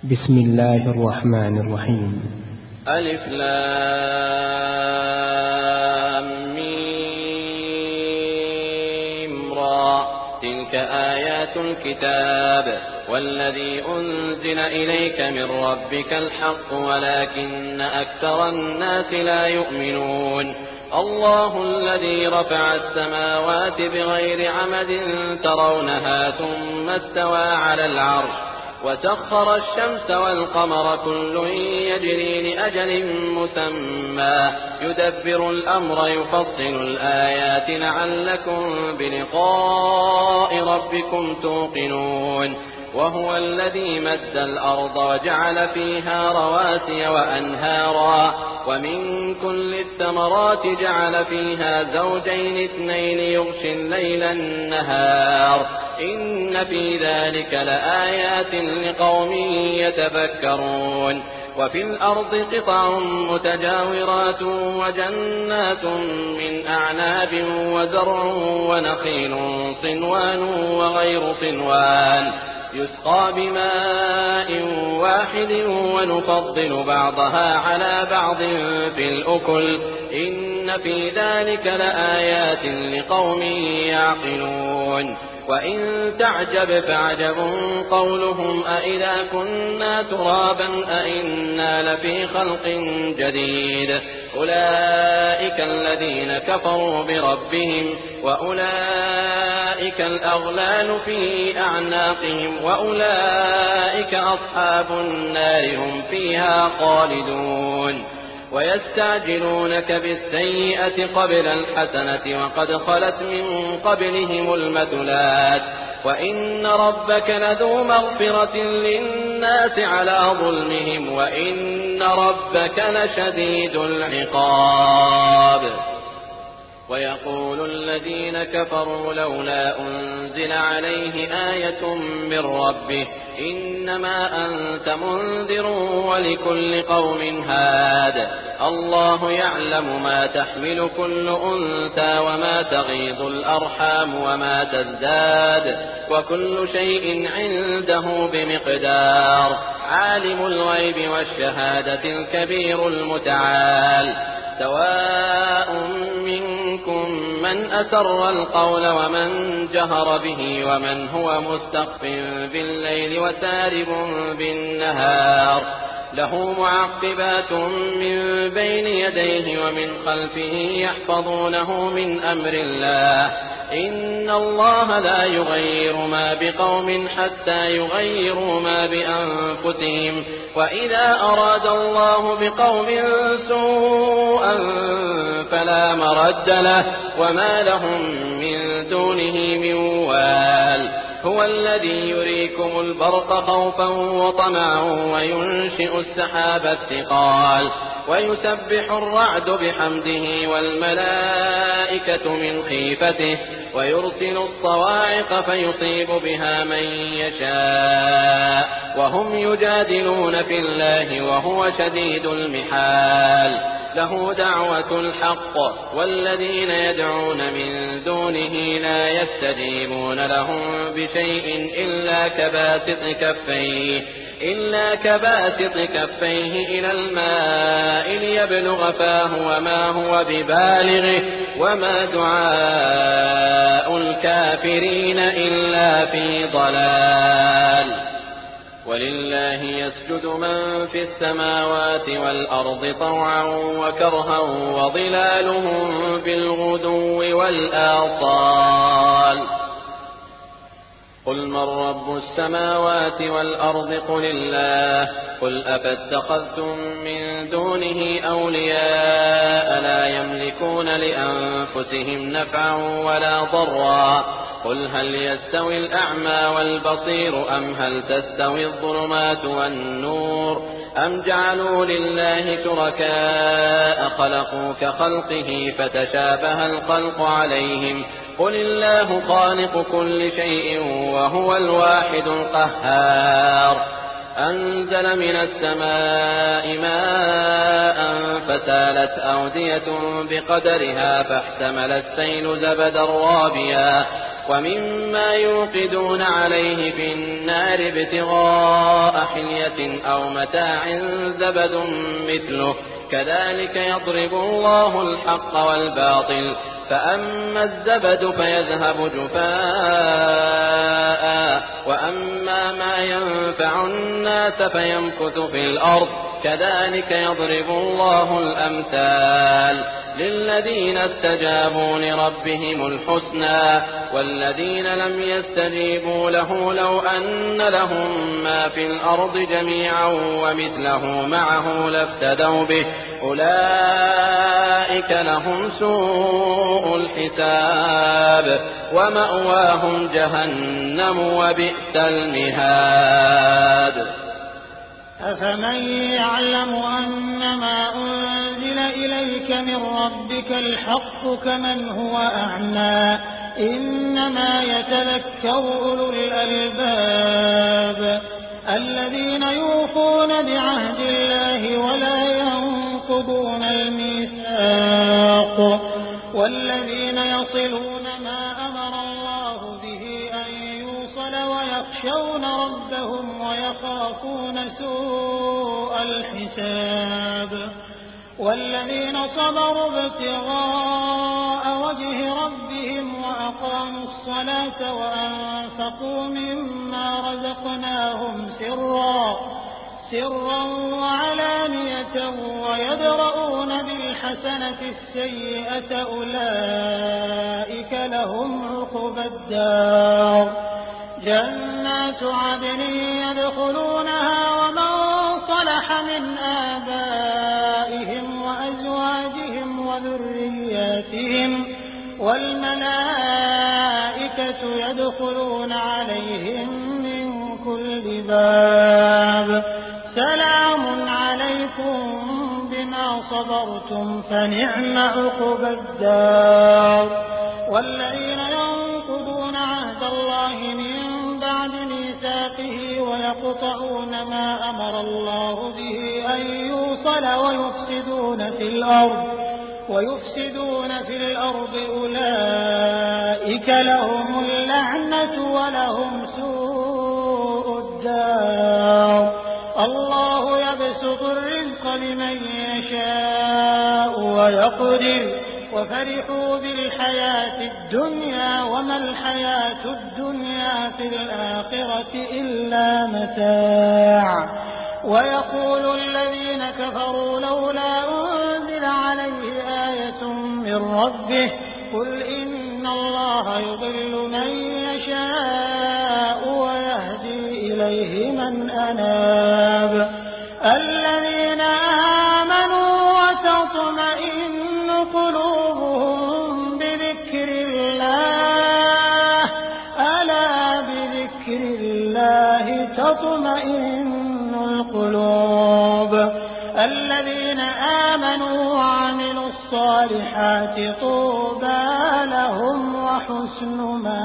بسم الله الرحمن الرحيم. ألف لام ميم را. تلك آيات الكتاب والذي أنزل إليك من ربك الحق ولكن أكثر الناس لا يؤمنون. الله الذي رفع السماوات بغير عمد ترونها ثم استوى على العرش وسخر الشمس والقمر كل يجري لأجل مسمى يدبر الأمر يفصل الآيات لعلكم بلقاء ربكم توقنون. وهو الذي مد الأرض وجعل فيها رواسي وأنهارا ومن كل الثمرات جعل فيها زوجين اثنين يغشي الليل النهار إن في ذلك لآيات لقوم يتفكرون. وفي الأرض قطع متجاورات وجنات من أعناب وزرع ونخيل صنوان وغير صنوان يسقى بماء واحد ونفضل بعضها على بعض في الأكل إن في ذلك لآيات لقوم يعقلون. وإن تعجب فعجب قولهم أإذا كنا ترابا أإنا لفي خلق جديد أولئك الذين كفروا بربهم وأولئك الأغلال في أعناقهم وأولئك أصحاب النار هم فيها خالدون. ويستعجلونك بالسيئة قبل الحسنة وقد خلت من قبلهم المثلات وإن ربك لذو مغفرة للناس على ظلمهم وإن ربك لشديد العقاب. ويقول الذين كفروا لولا أنزل عليه آية من ربه إنما أنت منذر ولكل قوم هاد الله يعلم ما تحمل كل أنثى وما تغيض الأرحام وما تزداد وكل شيء عنده بمقدار. عالم الغيب والشهادة الكبير المتعال. سواء منكم من أسر القول ومن جهر به ومن هو مستخف بالليل وسارب بالنهار له معقبات من بين يديه ومن خلفه يحفظونه من أمر الله إن الله لا يغير ما بقوم حتى يغيروا ما بأنفسهم وإذا أراد الله بقوم سوءا فلا مرد له وما لهم من دونه من وال. هو الذي يريكم البرق خوفا وطمعا وينشئ السحاب الثقال ويسبح الرعد بحمده والملائكة من خيفته ويرسل الصواعق فيصيب بها من يشاء وهم يجادلون في الله وهو شديد المحال. له دعوة الحق والذين يدعون من دونه لا يستجيبون لهم بشيء إلا كباسط كفيه إلى الماء ليبلغ فاه وما هو ببالغه وما دعاء الكافرين إلا في ضلال. ولله يسجد من في السماوات والأرض طوعا وكرها وظلالهم بالغدو والآصال. قل من رب السماوات والأرض قل الله قل أفاتخذتم من دونه أولياء لا يملكون لأنفسهم نفعا ولا ضرا قل هل يستوي الأعمى والبصير أم هل تستوي الظلمات والنور أم جعلوا لله شركاء خلقوا كخلقه فتشابه الخلق عليهم قل الله خالق كل شيء وهو الواحد القهار. أنزل من السماء ماء فسالت أودية بقدرها فاحتمل السيل زبدا رابيا ومما يوقدون عليه في النار ابتغاء حلية فاكهة أو متاع زبد مثله كذلك يضرب الله الحق والباطل فأما الزبد فيذهب جفاء وأما ما ينفع الناس فيمكث في الأرض كذلك يضرب الله الأمثال للذين استجابوا لربهم الحسنى والذين لم يستجيبوا له لو أن لهم ما في الأرض جميعا ومثله معه لافتدوا به أولئك لهم سوء الحساب ومأواهم جهنم وبئس المهاد. أفمن يعلم أنما أنزل إليك من ربك الحق كمن هو أعمى إنما يتذكر أولو الألباب الذين يوفون بعهد الله ولا ينقضون الميثاق والذين يصلون ما أمر الله به أن يوصل ويخشون ربهم ويخافون سوء الحساب والذين صبروا ابتغاء وجه ربهم وأقاموا الصلاة وأنفقوا مما رزقناهم سرا وعلانية ويدرؤون بالحسنة السيئة أولئك لهم عقبى الدار جنات عدن يدخلونها ومن صلح من آبائهم وأزواجهم وذرياتهم والملائكة يدخلون عليهم من كل باب سلام عليكم بما صبرتم فنعم عقبى الدار والذين ينقضون عهد الله من بعد ميثاقه ويقطعون ما أمر الله به أن يوصل ويفسدون في الأرض أولئك لهم اللعنة ولهم سوء الدار الله يبسط الرزق لمن يشاء ويقدر وفرحوا بالحياة الدنيا وما الحياة الدنيا في الآخرة إلا متاع ويقول الذين كفروا لولا أنزل عليه آية من ربه قل إن الله يضل من يشاء ويهدي إليه من أناب الذين آمنوا وتطمئن قلوبهم بذكر الله ألا بذكر الله تطمئن القلوب الذين آمنوا وعملوا الصالحات طوبى لهم وحسن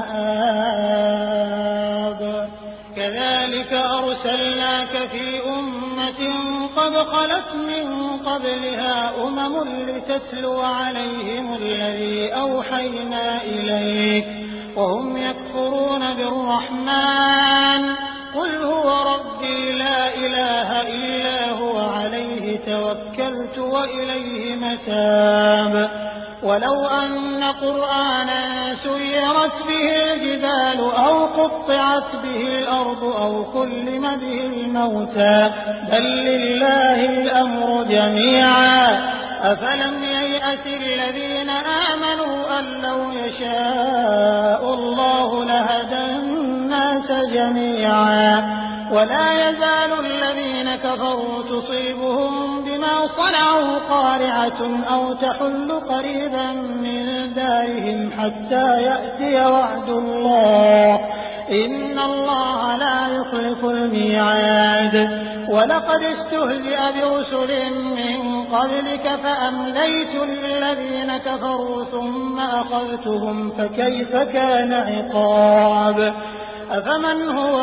مآب كذلك أرسلناك في أمة قد خلت من قبلها أمم لتتلو عليهم الذي أوحينا إليك وهم يكفرون بالرحمن قل هو ربي لا إله إلا هو عليه توكلت وإليه متاب ولو أن قرآنا سيرت به الجبال أو قطعت به الأرض أو كلم به الموتى بل لله الأمر جميعا أفلم ييأس الذين آمنوا أن لو يشاء الله لهدى الناس جميعا ولا يزال الذين كفروا تصيبهم بما صنعوا قارعة أو تحل قريبا من دارهم حتى يأتي وعد الله إن الله لا يخلف الميعاد ولقد استهزئ برسل من قبلك فأمليت للذين كفروا ثم أخذتهم فكيف كان عقاب أفمن هو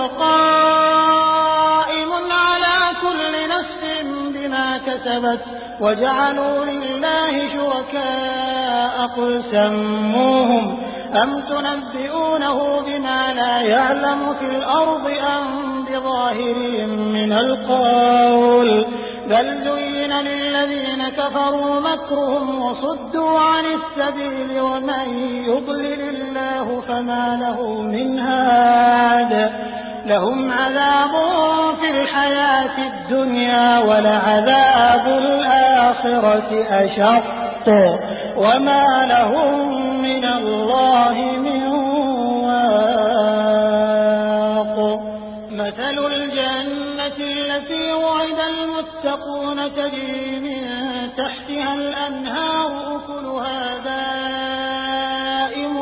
قائم على كل نفس بما كسبت وجعلوا لله شركاء قل سموهم أم تنبئونه بما لا يعلم في الأرض أم بظاهرهم من القول بل زين للذين كفروا مكرهم وصدوا عن السبيل ومن يضلل الله فما له من هاد لهم عذاب في الحياة الدنيا ولعذاب الآخرة أشق وما لهم من الله من واق مثل الجنة التي وعد المتقون تجري من تحتها الأنهار أكلها دائم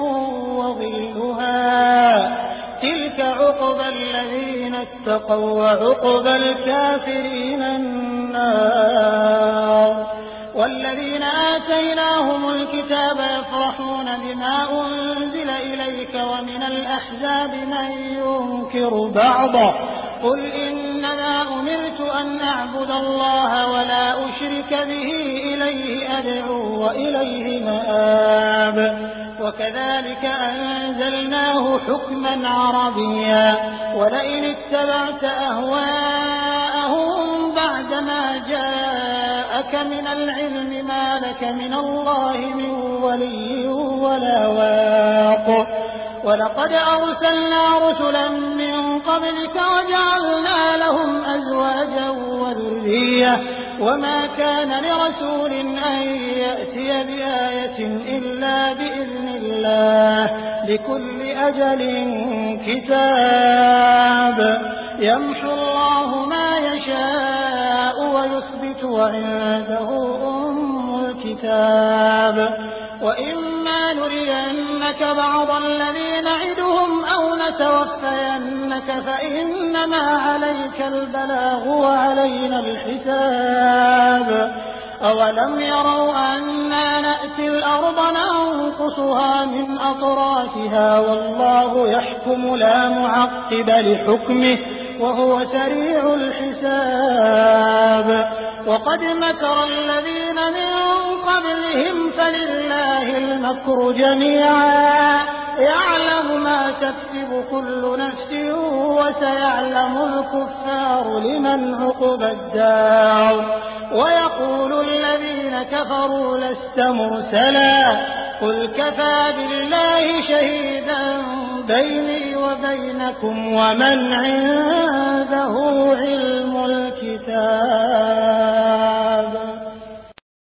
وظلها تلك عقبى الذين اتقوا وعقبى الكافرين النار والذين آتيناهم الكتاب يفرحون بما أنزل إليك ومن الأحزاب من ينكر بعضه قل إنما أمرت أن أعبد الله ولا أشرك به إليه أدعو وإليه مآب وكذلك أنزلناه حكما عربيا ولئن اتبعت أهواءهم بعدما جاءك من العلم ما لك من الله من ولي ولا واق ولقد أرسلنا رسلا من قبلك وجعلنا لهم أزواجا وذرية وما كان لرسول أن يأتي بآية إلا بإذن الله لكل أجل كتاب يمحو الله ما يشاء ويثبت وعنده أم الكتاب وإما نرينك بعض الذي نعدهم أو نتوفينك فإنما عليك البلاغ وعلينا الحساب أولم يروا أنا نأتي الأرض ننقصها من أطرافها والله يحكم لا معقب لحكمه وهو سريع الحساب وقد مكر الذين من قبلهم فلله المكر جميعا يعلم ما تكسب كل نفس وسيعلم الكفار لمن عقبى الدار ويقول الذين كفروا لست مرسلا قل كفى بالله شهيدا بيني وبينكم ومن عنده علم الكتاب